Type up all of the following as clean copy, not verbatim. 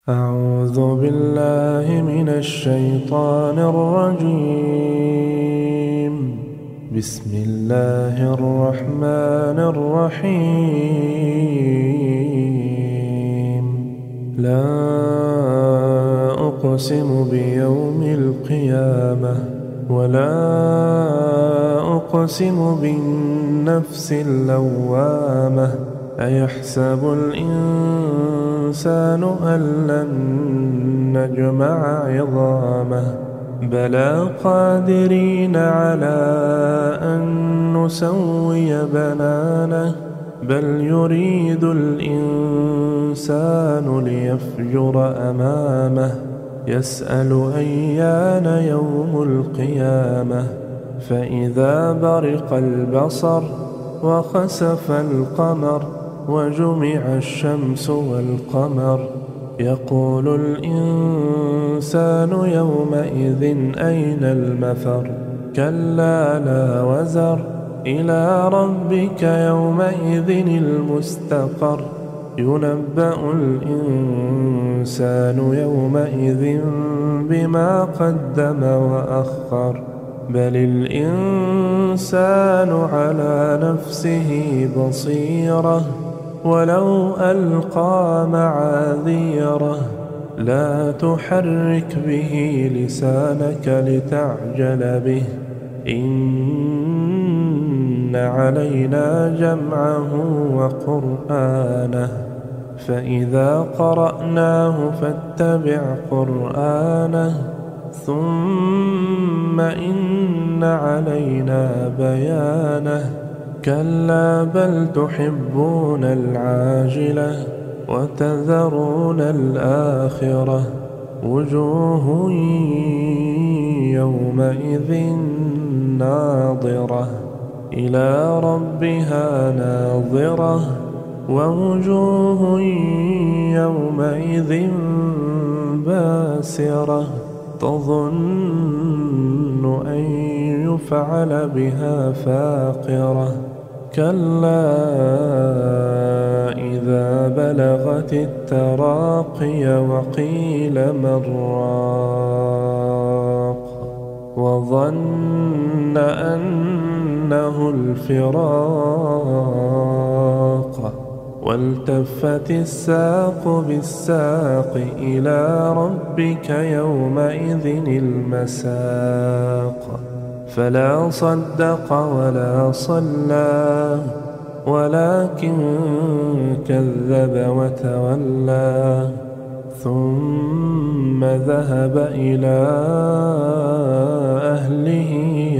أعوذ بالله من الشيطان الرجيم. بسم الله الرحمن الرحيم. لا أقسم بيوم القيامة ولا أقسم بالنفس اللوامة. أيحسب الإنسان أن لن نجمع عظامه بلى قادرين على أن نسوي بنانه بل يريد الإنسان ليفجر أمامه يسأل أيان يوم القيامة فإذا برق البصر وخسف القمر وجمع الشمس والقمر يقول الإنسان يومئذ أين المفر كلا لا وزر إلى ربك يومئذ المستقر ينبأ الإنسان يومئذ بما قدم وأخر بل الإنسان على نفسه بصيرة ولو ألقى معاذيره لا تحرك به لسانك لتعجل به إن علينا جمعه وقرآنه فإذا قرأناه فاتبع قرآنه ثم إن علينا بيانه كلا بل تحبون العاجلة وتذرون الآخرة وجوه يومئذ ناظرة إلى ربها ناظرة ووجوه يومئذ باسرة تظن أن يفعل بها فاقرة كلا إذا بلغت التراقي وقيل من راق وظن أنه الفراق والتفت الساق بالساق إلى ربك يومئذ المساق فلا صدق ولا صلى ولكن كذب وتولى ثم ذهب إلى أهله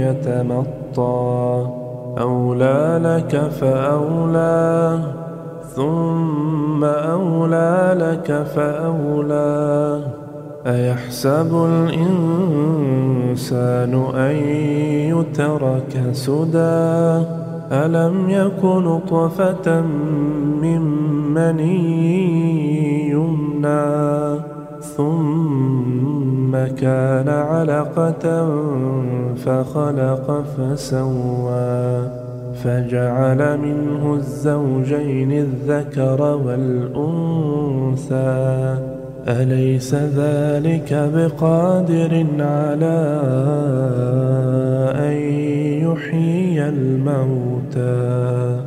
يتمطى أولى لك فأولى ثم أولى لك فأولى أيحسب الإنسان أن يترك سدى ألم يك نطفة من مني يمنى ثم كان علقة فخلق فسوى فجعل منه الزوجين الذكر والأنثى أليس ذلك بقادر على أن يحيي الموتى